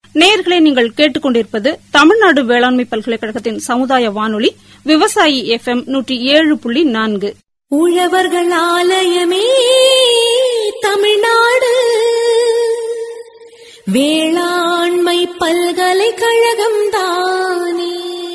நேயர்களே, நீங்கள் கேட்டுக்கொண்டிருப்பது தமிழ்நாடு வேளாண்மை பல்கலைக்கழகத்தின் சமுதாய வானொலி விவசாயி FM 107.4. உழவர்கள் ஆலயமே தமிழ்நாடு வேளாண்மை பல்கலைக்கழகம் தானே.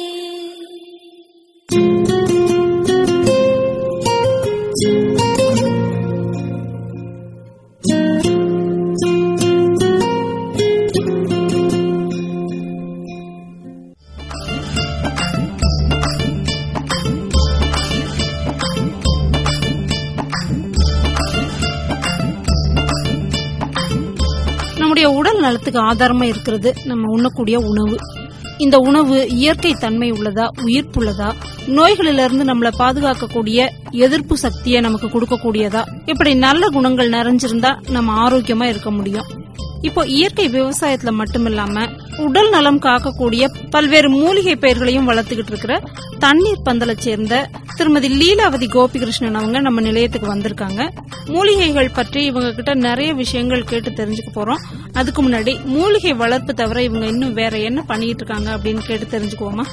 நம்முடைய உடல் நலத்துக்கு ஆதாரமா இருக்கிறது நம்ம உண்ணக்கூடிய உணவு. இந்த உணவு இயற்கை தன்மை உள்ளதா, உயிர்ப்புள்ளதா, நோய்களிலிருந்து நம்மளை பாதுகாக்கக்கூடிய எதிர்ப்பு சக்தியை நமக்கு கொடுக்கக்கூடியதா, இப்படி நல்ல குணங்கள் நிறைஞ்சிருந்தா நம்ம ஆரோக்கியமா இருக்க முடியும். இப்போ இயற்கை விவசாயத்துல மட்டுமில்லாம உடல் நலம் காக்கக்கூடிய பல்வேறு மூலிகை பயிர்களையும் வளர்த்துக்கிட்டு இருக்கிற தண்ணீர் பந்தலை சேர்ந்த திருமதி லீலாவதி கோபிகிருஷ்ணன் அவங்க நம்ம நிலையத்துக்கு வந்திருக்காங்க. மூலிகைகள் பற்றி இவங்க கிட்ட நிறைய விஷயங்கள் கேட்டு தெரிஞ்சுக்க போறோம். அதுக்கு முன்னாடி மூலிகை வளர்ப்பு தவிர இவங்க இன்னும் வேற என்ன பண்ணிட்டு இருக்காங்க அப்படின்னு கேட்டு தெரிஞ்சுக்குவோமா?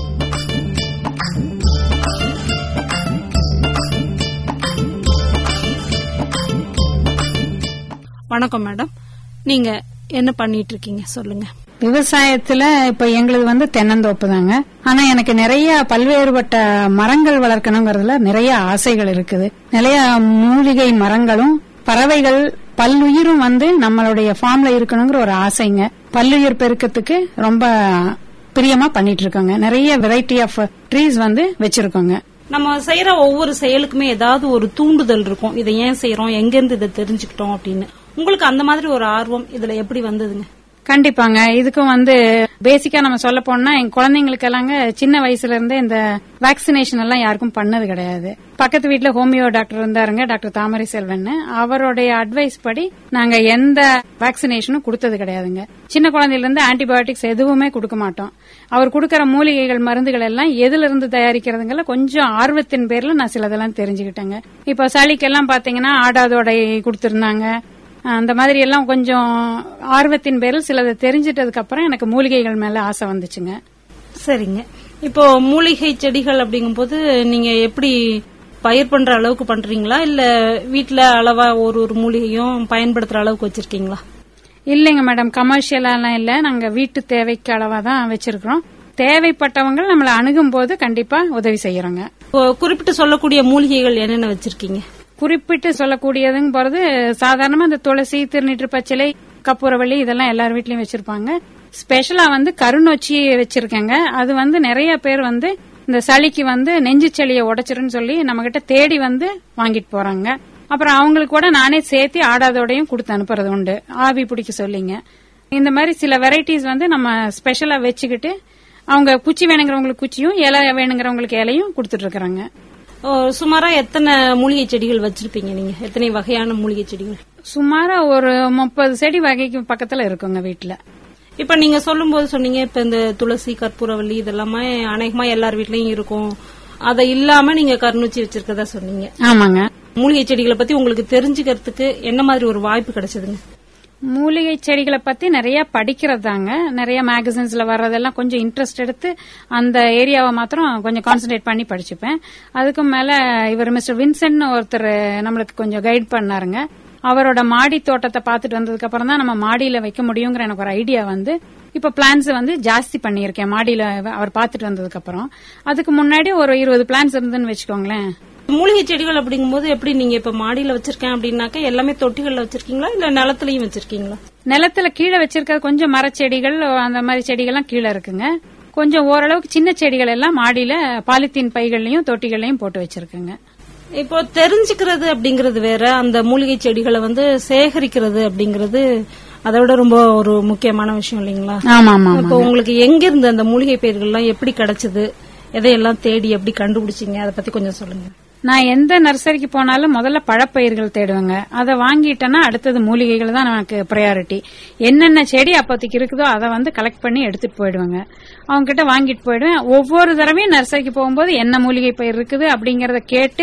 வணக்கம் மேடம், நீங்க என்ன பண்ணிட்டு இருக்கீங்க சொல்லுங்க. விவசாயத்துல இப்ப எங்களுக்கு தென்னந்தோப்பு தாங்க. ஆனா எனக்கு நிறைய பல்வேறுபட்ட மரங்கள் வளர்க்கணுங்கிறதுல நிறைய ஆசைகள் இருக்குது. நிறைய மூலிகை மரங்களும் பறவைகள் பல்லுயிரும் நம்மளுடைய ஃபார்ம்ல இருக்கணுங்கிற ஒரு ஆசைங்க. பல்லுயிர் பெருக்கத்துக்கு ரொம்ப பிரியமா பண்ணிட்டு இருக்கோங்க. நிறைய வெரைட்டி ஆஃப் ட்ரீஸ் வச்சிருக்கோங்க. நம்ம செய்யற ஒவ்வொரு செயலுக்குமே ஏதாவது ஒரு தூண்டுதல் இருக்கும். இதை ஏன் செய்யறோம், எங்க இருந்து இதை தெரிஞ்சுக்கிட்டோம் அப்படின்னு. உங்களுக்கு அந்த மாதிரி ஒரு ஆர்வம் இதுல எப்படி வந்ததுங்க? கண்டிப்பாங்க. இதுக்கும் பேசிக்கா நம்ம சொல்ல போனா எங்க குழந்தைங்களுக்கு எல்லாம் சின்ன வயசுல இருந்தே இந்த வேக்சினேஷன் எல்லாம் யாருக்கும் பண்ணது கிடையாது. பக்கத்து வீட்டுல ஹோமியோ டாக்டர் இருந்தாருங்க, டாக்டர் தாமரை செல்வன். அவருடைய அட்வைஸ் படி நாங்க எந்த வேக்சினேஷனும் கொடுத்தது கிடையாதுங்க. சின்ன குழந்தையில இருந்து ஆன்டிபயோட்டிக்ஸ் எதுவுமே கொடுக்க மாட்டோம். அவர் கொடுக்கற மூலிகைகள் மருந்துகள் எல்லாம் எதுல இருந்து தயாரிக்கிறதுங்கள கொஞ்சம் ஆர்வத்தின் பேர்ல நான் சிலதெல்லாம் தெரிஞ்சுக்கிட்டேங்க. இப்ப சளிக்கெல்லாம் பாத்தீங்கன்னா ஆடாதோடை கொடுத்திருந்தாங்க. அந்த மாதிரி எல்லாம் கொஞ்சம் ஆர்வத்தின் பேரில் சிலதை தெரிஞ்சிட்டதுக்கு அப்புறம் எனக்கு மூலிகைகள் மேல ஆசை வந்துச்சுங்க. சரிங்க. இப்போ மூலிகை செடிகள் அப்படிங்கும்போது நீங்க எப்படி பயிர் பண்ற அளவுக்கு பண்றீங்களா, இல்ல வீட்டுல அளவா ஒரு மூலிகையும் பயன்படுத்துற அளவுக்கு வச்சிருக்கீங்களா? இல்லைங்க மேடம், கமர்ஷியலாம் இல்ல. நாங்க வீட்டு தேவைக்கு அளவா தான் வச்சிருக்கிறோம். தேவைப்பட்டவங்க நம்மள அணுகும் போது கண்டிப்பா உதவி செய்யறோங்க. குறிப்பிட்டு சொல்லக்கூடிய மூலிகைகள் என்னென்ன வச்சிருக்கீங்க? குறிப்பிட்டு சொல்லக்கூடியதுங்க போறது சாதாரணமா இந்த துளசி, திருநீற்று பச்சிலை, கற்பூரவள்ளி இதெல்லாம் எல்லார் வீட்லயும் வச்சிருப்பாங்க. ஸ்பெஷலா கருநொச்சி வச்சிருக்கேங்க. அது நிறைய பேர் இந்த சளிக்கு நெஞ்சு சளியை உடைச்சிருன்னு சொல்லி நம்ம கிட்ட தேடி வாங்கிட்டு போறாங்க. அப்புறம் அவங்களுக்கு கூட நானே சேர்த்து ஆடாதோடையும் கொடுத்து அனுப்புறது உண்டு, ஆவி பிடிக்க சொல்லிங்க. இந்த மாதிரி சில வெரைட்டிஸ் நம்ம ஸ்பெஷலா வச்சுக்கிட்டு அவங்க குச்சி வேணுங்கிறவங்களுக்கு குச்சியும், இலை வேணுங்கிறவங்களுக்கு இலையும் கொடுத்துட்டு இருக்கிறாங்க. சுமாரா எத்தனை மூலிகை செடிகள் வச்சிருப்பீங்க நீங்க? எத்தனை வகையான மூலிகை செடிகள்? சுமாரா ஒரு 30 செடி வகைக்கு பக்கத்துல இருக்குங்க வீட்டுல. இப்ப நீங்க சொல்லும் போது சொன்னீங்க, இப்ப இந்த துளசி, கற்பூரவள்ளி இதெல்லாமே அநேகமா எல்லார் வீட்லயும் இருக்கும். அதை இல்லாம நீங்க கருநூச்சி வச்சிருக்கதா சொன்னீங்க. ஆமாங்க. மூலிகை செடிகளை பத்தி உங்களுக்கு தெரிஞ்சுக்கிறதுக்கு என்ன மாதிரி ஒரு வாய்ப்பு கிடைச்சதுங்க? மூலிகை செடிகளை பத்தி நிறைய படிக்கிறதாங்க. நிறைய மேகசின்ஸ்ல வர்றதெல்லாம் கொஞ்சம் இன்ட்ரெஸ்ட் எடுத்து அந்த ஏரியாவை மாத்திரம் கொஞ்சம் கான்சென்ட்ரேட் பண்ணி படிச்சுப்பேன். அதுக்கு மேல இவர் மிஸ்டர் வின்சென்ட் ஒருத்தர் நம்மளுக்கு கொஞ்சம் கைட் பண்ணாருங்க. அவரோட மாடி தோட்டத்தை பாத்துட்டு வந்ததுக்கு அப்புறம் தான் நம்ம மாடியில வைக்க முடியுங்கிற எனக்கு ஒரு ஐடியா இப்ப பிளான்ஸ் ஜாஸ்தி பண்ணியிருக்கேன் மாடியில அவர் பாத்துட்டு வந்ததுக்கு அப்புறம். அதுக்கு முன்னாடி ஒரு 20 பிளான்ஸ் இருந்துன்னு வச்சுக்கோங்களேன். மூலிகை செடிகள் அப்படிங்கும்போது எப்படி நீங்க இப்ப மாடியில வச்சிருக்கேன் அப்படின்னாக்க எல்லாமே தொட்டிகள்ல வச்சிருக்கீங்களா, இல்ல நிலத்திலயும் வச்சிருக்கீங்களா? நிலத்துல கீழே வச்சிருக்கிறது கொஞ்சம் மரச்செடிகள் அந்த மாதிரி செடிகள்லாம் கீழே இருக்குங்க. கொஞ்சம் ஓரளவுக்கு சின்ன செடிகள் எல்லாம் மாடியில பாலித்தீன் பைகள்லயும் தொட்டிகள்லயும் போட்டு வச்சிருக்குங்க. இப்போ தெரிஞ்சுக்கிறது அப்படிங்கறது வேற, அந்த மூலிகை செடிகளை சேகரிக்கிறது அப்படிங்கறது அதை விட ரொம்ப ஒரு முக்கியமான விஷயம் இல்லைங்களா? ஆமா. இப்போ உங்களுக்கு எங்க இருந்து அந்த மூலிகை பயிர்கள்லாம் எப்படி கிடைச்சது, எதையெல்லாம் தேடி எப்படி கண்டுபிடிச்சீங்க, அதை பத்தி கொஞ்சம் சொல்லுங்க. நான் எந்த நர்சரிக்கு போனாலும் முதல்ல பழப்பயிர்கள் தேடுவேங்க. அதை வாங்கிட்டேன்னா அடுத்தது மூலிகைகள் தான் எனக்கு ப்ரையாரிட்டி. என்னென்ன செடி அப்போதைக்கு இருக்குதோ அதை கலெக்ட் பண்ணி எடுத்துட்டு போயிடுவேங்க. அவங்க கிட்ட வாங்கிட்டு போயிடுவேன். ஒவ்வொரு தடவையும் நர்சரிக்கு போகும்போது என்ன மூலிகை பயிர் இருக்குது அப்படிங்கறத கேட்டு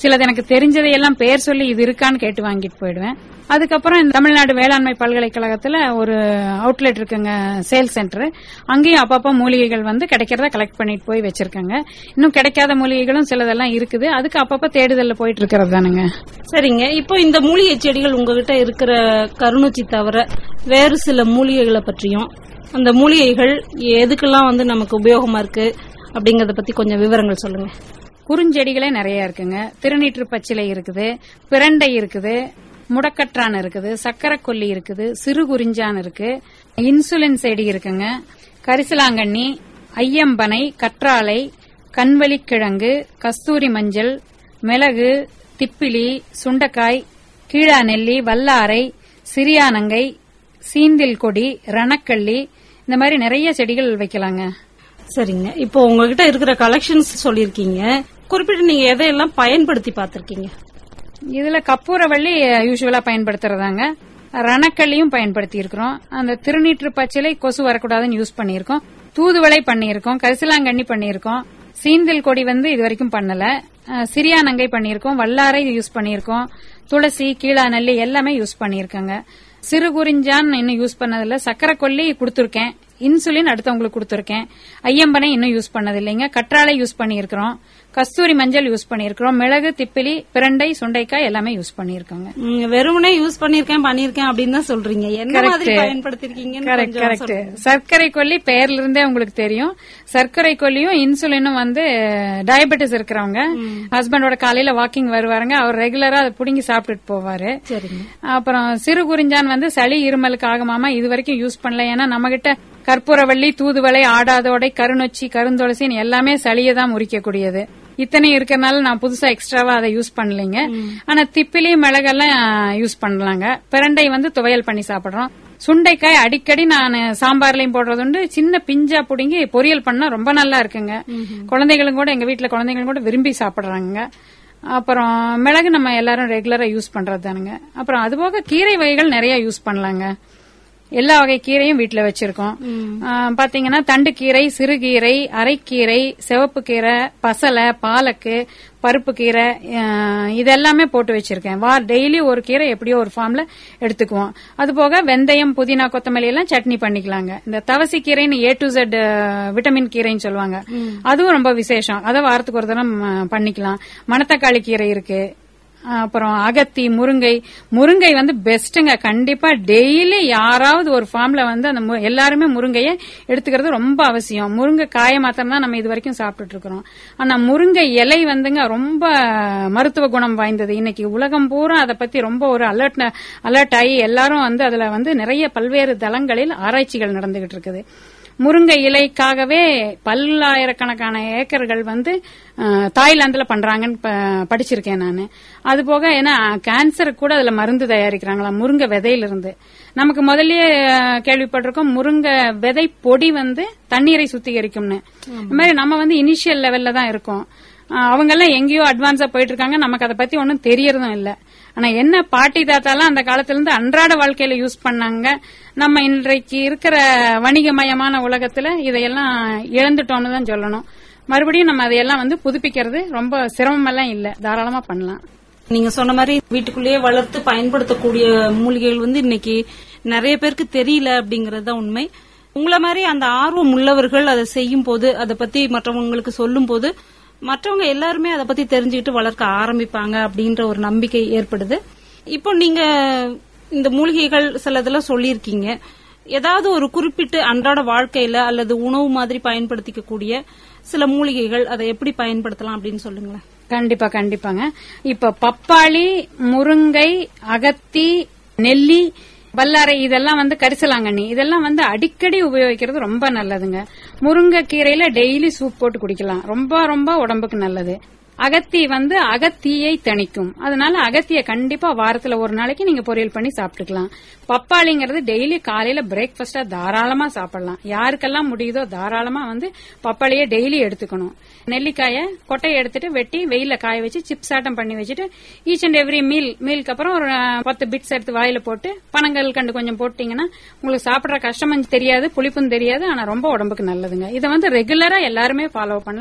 சிலது எனக்கு தெரிஞ்சதையெல்லாம் பேர் சொல்லி இது இருக்கான்னு கேட்டு வாங்கிட்டு போயிடுவேன். அதுக்கப்புறம் இந்த தமிழ்நாடு வேளாண்மை பல்கலைக்கழகத்துல ஒரு அவுட்லெட் இருக்குங்க, சேல் சென்டர். அங்கேயும் அப்பப்ப மூலிகைகள் வந்து கிடைக்கிறத கலெக்ட் பண்ணிட்டு போய் வச்சிருக்காங்க. இன்னும் கிடைக்காத மூலிகைகளும் சிலதெல்லாம் இருக்குது. அதுக்கு அப்பப்ப தேடுதல்ல போயிட்டு இருக்கிறது தானுங்க. சரிங்க, இப்போ இந்த மூலிகை செடிகள் உங்ககிட்ட இருக்கிற கருணூச்சி தவிர வேறு சில மூலிகைகளை பற்றியும், அந்த மூலிகைகள் எதுக்கெல்லாம் வந்து நமக்கு உபயோகமா இருக்கு அப்படிங்கறத பத்தி கொஞ்சம் விவரங்கள் சொல்லுங்க. குறுஞ்செடிகளே நிறைய இருக்குங்க. திருநீற்று பச்சிலை இருக்குது, பிரண்டை இருக்குது, முடக்கற்றான் இருக்குது, சக்கரை கொல்லி இருக்குது, சிறு குறிஞ்சான் இருக்கு, இன்சுலின் செடி இருக்குங்க, கரிசலாங்கண்ணி, ஐயம்பனை, கற்றாழை, கண்வலிக்கிழங்கு, கஸ்தூரி மஞ்சள், மிளகு, திப்பிலி, சுண்டக்காய், கீழா நெல்லி, வல்லாரை, சிறியானங்கை, சீந்தில் கொடி, ரணக்கள்ளி, இந்த மாதிரி நிறைய செடிகள் வைக்கலாங்க. சரிங்க, இப்போ உங்ககிட்ட இருக்கிற கலெக்ஷன்ஸ் சொல்லிருக்கீங்க. குறிப்பிட்டு நீங்க எதையெல்லாம் பயன்படுத்தி பார்த்திருக்கீங்க? இதுல கற்பூரவள்ளி யூசுவலா பயன்படுத்துறதாங்க. ரணக்கள்ளியும் பயன்படுத்தி இருக்கிறோம். அந்த திருநீற்று பச்சிலை கொசு வரக்கூடாதுன்னு யூஸ் பண்ணியிருக்கோம். தூதுவளை பண்ணியிருக்கோம், கரிசலாங்கண்ணி பண்ணியிருக்கோம், சீந்தில் கொடி வந்து இது வரைக்கும் பண்ணல, சிறியானங்கை பண்ணியிருக்கோம், வல்லாரை யூஸ் பண்ணியிருக்கோம், துளசி, கீழா நெல்லி எல்லாமே யூஸ் பண்ணியிருக்கோங்க. சிறு குறிஞ்சான் இன்னும் யூஸ் பண்ணதில்ல. சக்கரை கொல்லி கொடுத்திருக்கேன், இன்சுலின் அடுத்தவங்களுக்கு கொடுத்திருக்கேன், ஐயம்பனை இன்னும் யூஸ் பண்ணது இல்லைங்க. கற்றாழை யூஸ் பண்ணியிருக்கிறோம், கஸ்தூரி மஞ்சள் யூஸ் பண்ணியிருக்கிறோம், மிளகு, திப்பிலி, பிரண்டை, சுண்டைக்காய் எல்லாமே யூஸ் பண்ணியிருக்கோங்க. வெறுமனே யூஸ் பண்ணிருக்கேன் அப்படின்னு தான் சொல்றீங்க. என்ன மாதிரி பயன்படுத்திருக்கீங்க? கரெக்ட். சர்க்கரை கொல்லி பெயர்ல இருந்தே உங்களுக்கு தெரியும். சர்க்கரை கொல்லியும் இன்சுலினும் வந்து டயபெட்டிஸ் இருக்கிறவங்க, ஹஸ்பண்டோட காலையில வாக்கிங் வருவாருங்க, அவர் ரெகுலரா அதை புடுங்கி சாப்பிட்டுட்டு போவாரு. அப்புறம் சிறு குறிஞ்சான் வந்து சளி இருமலுக்கு ஆகுமாமா, இது வரைக்கும் யூஸ் பண்ணல. ஏன்னா நம்ம கிட்ட கற்பூரவள்ளி, தூதுவளை, ஆடாதோடை, கருநொச்சி, கருந்துளசின்னு எல்லாமே சளியை தான் முறிக்கக்கூடியது. இத்தனை இருக்கறனால நான் புதுசா எக்ஸ்ட்ராவா அதை யூஸ் பண்ணலைங்க. ஆனா திப்பிலி, மிளகெல்லாம் யூஸ் பண்ணலாங்க. பிரண்டை வந்து துவையல் பண்ணி சாப்பிடுறோம். சுண்டைக்காய் அடிக்கடி நான் சாம்பார்லயும் போடுறது உண்டு. சின்ன பிஞ்சா புடுங்கி பொரியல் பண்ணா ரொம்ப நல்லா இருக்குங்க. குழந்தைகளும் கூட, எங்க வீட்டுல குழந்தைகளும் கூட விரும்பி சாப்பிடுறாங்க. அப்புறம் மிளகு நம்ம எல்லாரும் ரெகுலரா யூஸ் பண்றது தானுங்க. அப்புறம் அதுபோக கீரை வகைகள் நிறைய யூஸ் பண்ணலாங்க. எல்லா வகை கீரையும் வீட்டுல வச்சிருக்கோம். பாத்தீங்கன்னா தண்டுக்கீரை, சிறுகீரை, அரைக்கீரை, சிவப்பு கீரை, பசலை, பாலக்கு, பருப்பு கீரை, இதெல்லாமே போட்டு வச்சிருக்கேன். டெய்லி ஒரு கீரை எப்படியோ ஒரு ஃபார்ம்ல எடுத்துக்குவோம். அது போக வெந்தயம், புதினா, கொத்தமல்லி எல்லாம் சட்னி பண்ணிக்கலாங்க. இந்த தவசி கீரைன்னு A to Z விட்டமின் கீரைன்னு சொல்லுவாங்க, அதுவும் ரொம்ப விசேஷம். அதை வாரத்துக்கு ஒரு தரம் பண்ணிக்கலாம். மணத்தக்காளி கீரை இருக்கு. அப்புறம் அகத்தி, முருங்கை வந்து பெஸ்ட்டுங்க. கண்டிப்பா டெய்லி யாராவது ஒரு ஃபார்ம்ல வந்து அந்த எல்லாருமே முருங்கையை எடுத்துக்கிறது ரொம்ப அவசியம். முருங்கை காய மாத்திரம் தான் நம்ம இது வரைக்கும் சாப்பிட்டுட்டு இருக்கிறோம். ஆனா முருங்கை இலை வந்துங்க ரொம்ப மருத்துவ குணம் வாய்ந்தது. இன்னைக்கு உலகம் பூரா அதை பத்தி ரொம்ப ஒரு அலர்ட் ஆகி எல்லாரும் வந்து அதுல வந்து நிறைய பல்வேறு தளங்களில் ஆராய்ச்சிகள் நடந்துகிட்டு இருக்குது. முருங்கை இலைக்காகவே பல்லாயிரக்கணக்கான ஏக்கர்கள் வந்து தாய்லாந்துல பண்றாங்கன்னு படிச்சிருக்கேன் நானு. அது போக ஏன்னா கேன்சருக்கு கூட அதுல மருந்து தயாரிக்கிறாங்களா முருங்கை விதையிலிருந்து. நமக்கு முதல்லயே கேள்விப்பட்டிருக்கோம் முருங்கை விதை பொடி வந்து தண்ணீரை சுத்திகரிக்கும்னு. இந்த மாதிரி நம்ம வந்து இனிஷியல் லெவல்ல தான் இருக்கோம். அவங்க எல்லாம் எங்கேயோ அட்வான்ஸா போயிட்டு இருக்காங்க, நமக்கு அதை பத்தி ஒன்னும் தெரியறதும் இல்ல. ஆனா என்ன பாட்டி தாத்தாலாம் அந்த காலத்துல இருந்து அன்றாட வாழ்க்கையில யூஸ் பண்ணாங்க. நம்ம இன்றைக்கு இருக்கிற வணிகமயமான உலகத்துல இதையெல்லாம் இழந்துட்டோம்னு தான் சொல்லணும். மறுபடியும் நம்ம அதையெல்லாம் வந்து புதுப்பிக்கிறது ரொம்ப சிரமமெல்லாம் இல்ல, தாராளமா பண்ணலாம். நீங்க சொன்ன மாதிரி வீட்டுக்குள்ளேயே வளர்த்து பயன்படுத்தக்கூடிய மூலிகைகள் வந்து இன்னைக்கு நிறைய பேருக்கு தெரியல அப்படிங்கறது தான் உண்மை. உங்களை மாதிரி அந்த ஆர்வம் உள்ளவர்கள் அதை செய்யும் போது, அதை பத்தி மற்றவங்களுக்கு சொல்லும் போது மற்றவங்க எல்லாருமே அதை பத்தி தெரிஞ்சுக்கிட்டு வளர்க்க ஆரம்பிப்பாங்க அப்படின்ற ஒரு நம்பிக்கை ஏற்படுது. இப்போ நீங்க இந்த மூலிகைகள் சிலதெல்லாம் சொல்லியிருக்கீங்க. ஏதாவது ஒரு குறிப்பிட்டு அன்றாட வாழ்க்கையில அல்லது உணவு மாதிரி பயன்படுத்திக்கக்கூடிய சில மூலிகைகள் அதை எப்படி பயன்படுத்தலாம் அப்படின்னு சொல்லுங்களேன். கண்டிப்பாங்க. இப்ப பப்பாளி, முருங்கை, அகத்தி, நெல்லி, வல்லாரை, இதெல்லாம் வந்து கரிசலாங்கண்ணி, இதெல்லாம் வந்து அடிக்கடி உபயோகிக்கிறது ரொம்ப நல்லதுங்க. முருங்கைக்கீரையில டெய்லி சூப் போட்டு குடிக்கலாம், ரொம்ப ரொம்ப உடம்புக்கு நல்லது. அகத்தி வந்து அகத்தியை தணிக்கும், அதனால அகத்தியை கண்டிப்பா வாரத்துல ஒரு நாளைக்கு நீங்க பொரியல் பண்ணி சாப்பிட்டுக்கலாம். பப்பாளிங்கிறது டெய்லி காலையில பிரேக்ஃபாஸ்டா தாராளமா சாப்பிடலாம். யாருக்கெல்லாம் முடியுதோ தாராளமா வந்து பப்பாளியை டெய்லி எடுத்துக்கணும். நெல்லிக்காயை கொட்டையை எடுத்துட்டு வெட்டி வெயில காய வச்சு சிப்ஸ் ஆட்டம் பண்ணி வச்சுட்டு ஈச் அண்ட் எவ்ரி மீலுக்கு அப்புறம் ஒரு 10 பிட்ஸ் எடுத்து வாயில போட்டு பனங்கள் கண்டு கொஞ்சம் போட்டீங்கன்னா உங்களுக்கு சாப்பிடுற கஷ்டமும் தெரியாது, புளிப்பும் தெரியாது. ஆனா ரொம்ப உடம்புக்கு நல்லதுங்க. இதை வந்து ரெகுலரா எல்லாருமே ஃபாலோ பண்ணலாம்.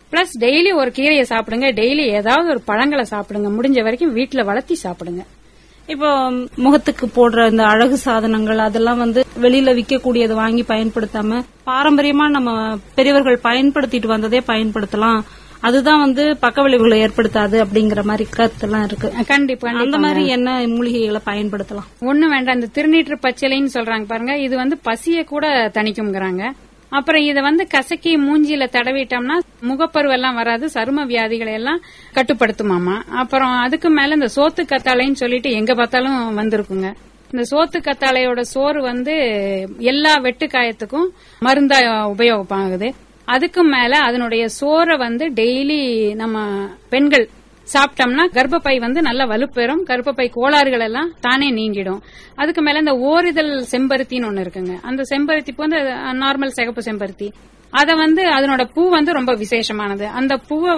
பிளஸ் டெய்லி ஒரு கீரையை சாப்பிடுங்க, டெய்லி ஏதாவது ஒரு பழங்களை சாப்பிடுங்க, முடிஞ்ச வரைக்கும் வீட்டுல வளர்த்தி சாப்பிடுங்க. இப்போ முகத்துக்கு போடுற இந்த அழகு சாதனங்கள் அதெல்லாம் வெளியில விற்கக்கூடியது வாங்கி பயன்படுத்தாம பாரம்பரியமா நம்ம பெரியவர்கள் பயன்படுத்திட்டு வந்ததே பயன்படுத்தலாம், அதுதான் பக்க விளைவுகளை ஏற்படுத்தாது அப்படிங்கிற மாதிரி கருத்தெல்லாம் இருக்கு. கண்டிப்பா அந்த மாதிரி என்ன மூலிகைகளை பயன்படுத்தலாம்? ஒண்ணு வேண்டாம், இந்த திருநீற்று பச்சிலைன்னு சொல்றாங்க பாருங்க, இது பசிய கூட தணிக்கும்ங்கறாங்க. அப்புறம் இத கசக்கி மூஞ்சில தடவிட்டோம்னா முகப்பருவெல்லாம் வராது, சரும வியாதிகளை எல்லாம் கட்டுப்படுத்துமாமா. அப்புறம் அதுக்கு மேல இந்த சோத்து கத்தாழைன்னு சொல்லிட்டு எங்க பார்த்தாலும் வந்திருக்குங்க. இந்த சோத்து கத்தாழையோட சோறு எல்லா வெட்டு காயத்துக்கும் மருந்தா உபயோகமாகுது. அதுக்கு மேல அதனுடைய சோறை டெய்லி நம்ம பெண்கள் சாப்பிட்டோம்னா கர்ப்பப்பை நல்லா வலுப்பெறும், கர்ப்பப்பை கோளாறுகள் எல்லாம் தானே நீங்கிடும். அதுக்கு மேல இந்த ஓரிதழ் செம்பருத்தின்னு ஒண்ணு இருக்குங்க. அந்த செம்பருத்தி பூ நார்மல் சிகப்பு செம்பருத்தி, அத அதனோட பூ ரொம்ப விசேஷமானது. அந்த பூவை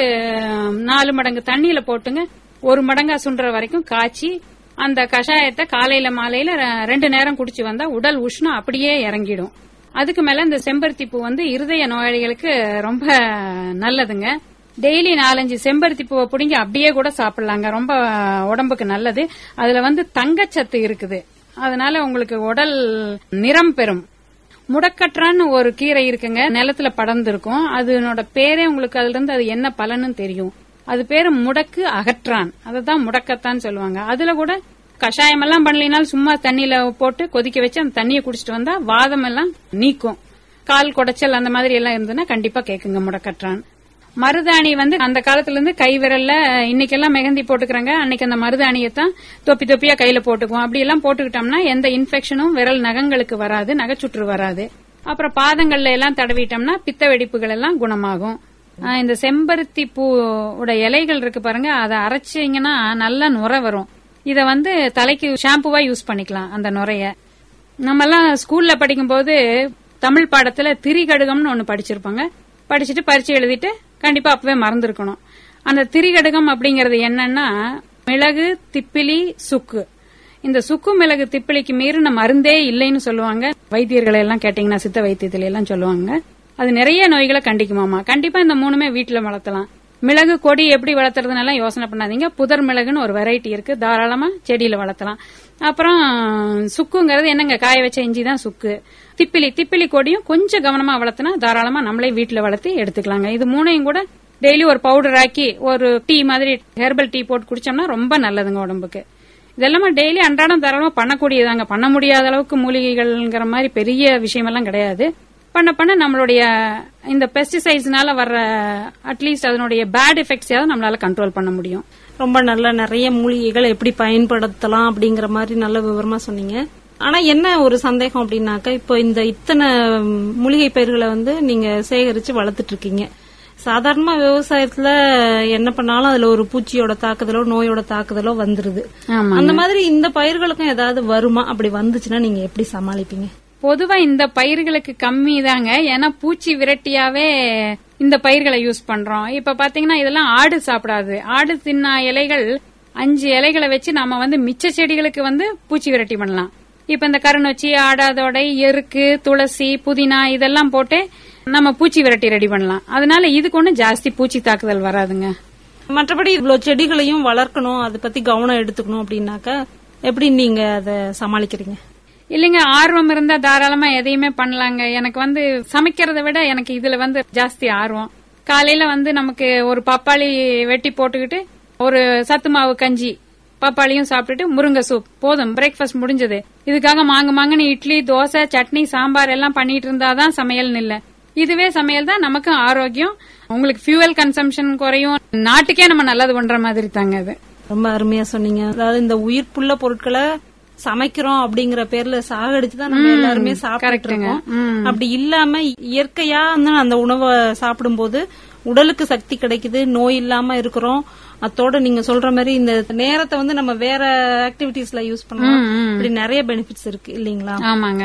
4 மடங்கு தண்ணியில போட்டுங்க 1 மடங்கா சுண்டுற வரைக்கும் காய்ச்சி அந்த கஷாயத்தை காலையில மாலையில 2 நேரம் குடிச்சு வந்தா உடல் உஷ்ணம் அப்படியே இறங்கிடும். அதுக்கு மேல இந்த செம்பருத்தி பூ இருதய நோயாளிகளுக்கு ரொம்ப நல்லதுங்க. டெய்லி 4-5 செம்பருத்தி பூவை பிடிங்கி அப்படியே கூட சாப்பிடலாங்க, ரொம்ப உடம்புக்கு நல்லது. அதுல தங்கச்சத்து இருக்குது, அதனால உங்களுக்கு உடல் நிறம் பெறும். முடக்கற்றான்னு ஒரு கீரை இருக்குங்க, நிலத்துல படர்ந்து இருக்கும். அதனோட பேரே உங்களுக்கு அதுல இருந்து அது என்ன பலன்னு தெரியும். அது பேரு முடக்கு அகற்றான், அததான் முடக்கத்தான் சொல்லுவாங்க. அதுல கூட கஷாயம் எல்லாம் பண்ணலினாலும் சும்மா தண்ணியில போட்டு கொதிக்க வச்சு அந்த தண்ணியை குடிச்சிட்டு வந்தா வாதம் எல்லாம் நீக்கும். கால் குடைச்சல் அந்த மாதிரி எல்லாம் இருந்ததுன்னா கண்டிப்பா கேக்குங்க முடக்கற்றான். மருதாணி அந்த காலத்துல இருந்து கை விரல்ல, இன்னைக்கெல்லாம் மெஹந்தி போட்டுக்கிறாங்க, அன்னைக்கு அந்த மருதாணியத்தான் தொப்பி தொப்பியா கையில போட்டுக்குவோம். அப்படி எல்லாம் போட்டுக்கிட்டோம்னா எந்த இன்ஃபெக்ஷனும் விரல் நகங்களுக்கு வராது, நகைச்சுற்று வராது. அப்புறம் பாதங்கள்ல எல்லாம் தடவிட்டோம்னா பித்த வெடிப்புகள் எல்லாம் குணமாகும். இந்த செம்பருத்தி பூவோட இலைகள் இருக்கு பாருங்க, அதை அரைச்சிங்கன்னா நல்லா நுரை வரும். இத தலைக்கு ஷாம்புவா யூஸ் பண்ணிக்கலாம். அந்த நுரைய நம்ம எல்லாம் ஸ்கூல்ல படிக்கும் போது தமிழ் பாடத்துல திரிகடுகம்னு ஒண்ணு படிச்சிருப்பாங்க. படிச்சுட்டு பரீட்சை எழுதிட்டு கண்டிப்பா அப்பவே மறந்துருக்கணும். அந்த திரிகடுகம் அப்படிங்கறது என்னன்னா மிளகு, திப்பிலி, சுக்கு. இந்த சுக்கு மிளகு திப்பிலிக்கு மீறின மருந்தே இல்லைன்னு சொல்லுவாங்க. வைத்தியர்களை எல்லாம் கேட்டீங்கன்னா சித்த வைத்தியத்துல எல்லாம் சொல்லுவாங்க. அது நிறைய நோய்களை கண்டிக்குமாமா. கண்டிப்பா இந்த 3மே வீட்டுல வளர்த்தலாம். மிளகு கொடி எப்படி வளர்த்துறதுனால யோசனை பண்ணாதீங்க, புதர் மிளகுன்னு ஒரு வெரைட்டி இருக்கு, தாராளமா செடியில வளர்த்தலாம். அப்புறம் சுக்குங்கிறது என்னங்க, காய வச்ச இஞ்சி தான் சுக்கு. திப்பிலி கொடியும் கொஞ்சம் கவனமா வளர்த்தினா தாராளமா நம்மளே வீட்டுல வளர்த்து எடுத்துக்கலாங்க. இது 3ஐயும் கூட டெய்லி ஒரு பவுடர் ஆக்கி ஒரு டீ மாதிரி ஹெர்பல் டீ போட்டு குடிச்சோம்னா ரொம்ப நல்லதுங்க உடம்புக்கு. இதெல்லாம் டெய்லி அன்றாடம் தாராளமா பண்ணக்கூடியதாங்க. பண்ண முடியாத அளவுக்கு மூலிகைகள்ங்கிற மாதிரி பெரிய விஷயமெல்லாம் கிடையாது. பண்ண நம்மளுடைய இந்த பெஸ்டிசைட்ஸ்னால வர்ற அட்லீஸ்ட் அதனுடைய பேட் எஃபெக்ட்ஸ் நம்மளால கண்ட்ரோல் பண்ண முடியும். ரொம்ப நல்ல நிறைய மூலிகைகள் எப்படி பயன்படுத்தலாம் அப்படிங்கிற மாதிரி நல்ல விவரமா சொன்னீங்க. ஆனா என்ன ஒரு சந்தேகம் அப்படின்னாக்கா, இப்போ இத்தனை மூலிகை பயிர்களை நீங்க சேகரிச்சு வளர்த்துட்டு இருக்கீங்க. சாதாரணமா விவசாயத்துல என்ன பண்ணாலும் அதுல ஒரு பூச்சியோட தாக்குதலோ நோயோட தாக்குதலோ வந்துருது. அந்த மாதிரி இந்த பயிர்களுக்கும் ஏதாவது வருமா? அப்படி வந்துச்சுன்னா நீங்க எப்படி சமாளிப்பீங்க? பொதுவா இந்த பயிர்களுக்கு கம்மி தாங்க, ஏன்னா பூச்சி விரட்டியாவே இந்த பயிர்களை யூஸ் பண்றோம். இப்ப பாத்தீங்கன்னா இதெல்லாம் ஆடு சாப்பிடாது. ஆடு தின்ன இலைகள் 5 இலைகளை வச்சு நம்ம மிச்ச செடிகளுக்கு பூச்சி விரட்டி பண்ணலாம். இப்ப இந்த கருநொச்சி, ஆடாதோடை, எருக்கு, துளசி, புதினா இதெல்லாம் போட்டு நம்ம பூச்சி விரட்டி ரெடி பண்ணலாம். அதனால இதுக்கு ஒண்ணு ஜாஸ்தி பூச்சி தாக்குதல் வராதுங்க. மற்றபடி இவ்வளவு செடிகளையும் வளர்க்கணும், அதை பத்தி கவனம் எடுத்துக்கணும் அப்படின்னாக்கா எப்படி நீங்க அதை சமாளிக்கிறீங்க? இல்லைங்க, ஆர்வம் இருந்தா தாராளமா எதையுமே பண்ணலாங்க. எனக்கு சமைக்கிறத விட எனக்கு இதுல ஜாஸ்தி ஆர்வம். காலையில நமக்கு ஒரு பப்பாளி வெட்டி போட்டுக்கிட்டு ஒரு சத்து மாவு கஞ்சி, பப்பாளியும் சாப்பிட்டுட்டு முருங்கை சூப் போதும், பிரேக்ஃபாஸ்ட் முடிஞ்சது. இதுக்காக மாங்குன்னு இட்லி, தோசை, சட்னி, சாம்பார் எல்லாம் பண்ணிட்டு இருந்தாதான் சமையல் இல்ல. இதுவே சமையல் தான், நமக்கு ஆரோக்கியம், உங்களுக்கு ஃபியூவல் கன்சம்ஷன் குறையும், நாட்டுக்கே நம்ம நல்லது பண்ற மாதிரி தாங்க. அது ரொம்ப அருமையா சொன்னீங்க. அதாவது இந்த உயிர்ப்புள்ள பொருட்களை சமைக்கிறோம் அப்படிங்கிற பேர்ல சாகடிச்சுதான் நம்ம எல்லாருமே சாப்பிட்டு இருக்கோம். அப்படி இல்லாம இயற்கையா அந்த உணவை சாப்பிடும் போது உடலுக்கு சக்தி கிடைக்குது, நோய் இல்லாம இருக்கிறோம். அதோட நீங்க சொல்ற மாதிரி இந்த நேரத்தை நம்ம வேற ஆக்டிவிட்டிஸ்ல யூஸ் பண்ணலாம். இப்படி நிறைய பெனிஃபிட்ஸ் இருக்கு இல்லீங்களா? ஆமாங்க.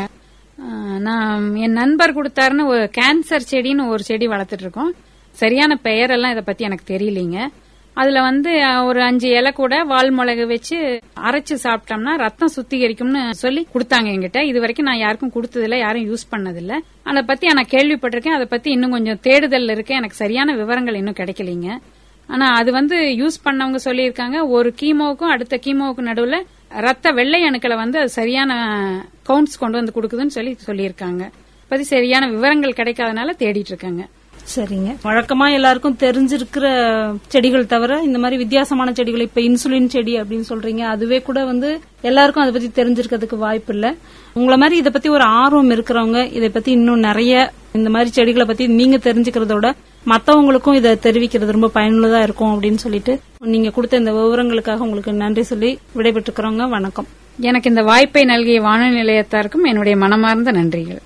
நான் என் நண்பர் கொடுத்தாருன்னு ஒரு கேன்சர் செடின்னு ஒரு செடி வளர்த்துட்டு இருக்கோம். சரியான பெயரெல்லாம் இதை பத்தி எனக்கு தெரியலீங்க. அதுல வந்து ஒரு 5 இலை கூட வால் மிளகு வச்சு அரைச்சு சாப்பிட்டோம்னா ரத்தம் சுத்திகரிக்கும்னு சொல்லி கொடுத்தாங்க என்கிட்ட. இது வரைக்கும் நான் யாருக்கும் கொடுத்ததில்ல, யாரும் யூஸ் பண்ணதில்ல. அதை பத்தி நான் கேள்விப்பட்டிருக்கேன். அதை பத்தி இன்னும் கொஞ்சம் தேடுதல் இருக்கு. எனக்கு சரியான விவரங்கள் இன்னும் கிடைக்கலீங்க. ஆனா அது வந்து யூஸ் பண்ணவங்க சொல்லியிருக்காங்க, ஒரு கீமோவுக்கும் அடுத்த கீமோவுக்கும் நடுவுல ரத்த வெள்ளை அணுக்களை வந்து அது சரியான கவுண்ட்ஸ் கொண்டு வந்து கொடுக்குதுன்னு சொல்லியிருக்காங்க. பத்தி சரியான விவரங்கள் கிடைக்காதனால தேடிட்டு இருக்காங்க. சரிங்க. வழக்கமா எல்லாருக்கும் தெரிஞ்சிருக்கிற செடிகள் தவிர இந்த மாதிரி வித்தியாசமான செடிகள், இப்ப இன்சுலின் செடி அப்படின்னு சொல்றீங்க, அதுவே கூட வந்து எல்லாருக்கும் அதை பத்தி தெரிஞ்சிருக்கிறதுக்கு வாய்ப்பு இல்ல. உங்களை மாதிரி இதை பத்தி ஒரு ஆர்வம் இருக்கிறவங்க இதை பத்தி இன்னும் நிறைய இந்த மாதிரி செடிகளை பத்தி நீங்க தெரிஞ்சுக்கிறதோட மத்தவங்களுக்கும் இதை தெரிவிக்கிறது ரொம்ப பயனுள்ளதா இருக்கும் அப்படின்னு சொல்லிட்டு நீங்க கொடுத்த இந்த விவரங்களுக்காக உங்களுக்கு நன்றி சொல்லி விடைபெற்றுக்கிறோங்க. வணக்கம். எனக்கு இந்த வாய்ப்பை நல்கிய வானொலி நிலையத்தாருக்கும் என்னுடைய மனமார்ந்த நன்றிகள்.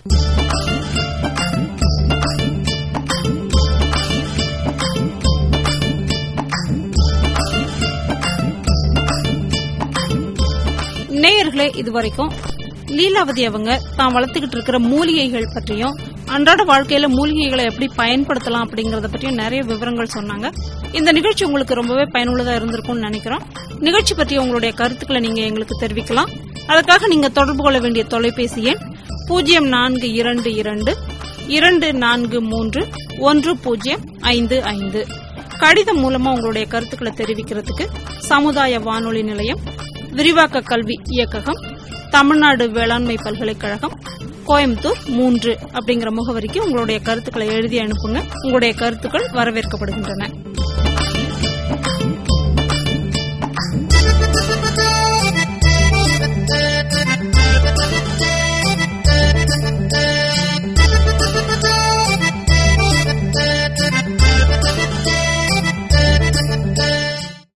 நேயர்களே, இதுவரைக்கும் லீலாவதி அவங்க தான் வளர்த்துக்கிட்டு இருக்கிற மூலிகைகள் பற்றியும் அன்றாட வாழ்க்கையில மூலிகைகளை எப்படி பயன்படுத்தலாம் அப்படிங்கறத பற்றியும் நிறைய விவரங்கள் சொன்னாங்க. இந்த நிகழ்ச்சி உங்களுக்கு ரொம்பவே பயனுள்ளதா இருந்திருக்கும்னு நினைக்கிறோம். நிகழ்ச்சி பற்றிய உங்களுடைய கருத்துக்களை நீங்க எங்களுக்கு தெரிவிக்கலாம். அதுக்காக நீங்க தொடர்பு கொள்ள வேண்டிய தொலைபேசி எண் 0422431055. கடிதம் மூலமா உங்களுடைய கருத்துக்களை தெரிவிக்கிறதுக்கு சமுதாய வானொலி நிலையம், விரிவாக்க கல்வி இயக்ககம், தமிழ்நாடு வேளாண்மை பல்கலைக்கழகம், கோயம்புத்தூர் 3 அப்படிங்கிற முகவரிக்கு உங்களுடைய கருத்துக்களை எழுதி அனுப்புங்க. உங்களுடைய கருத்துக்கள் வரவேற்கப்படுகின்றன.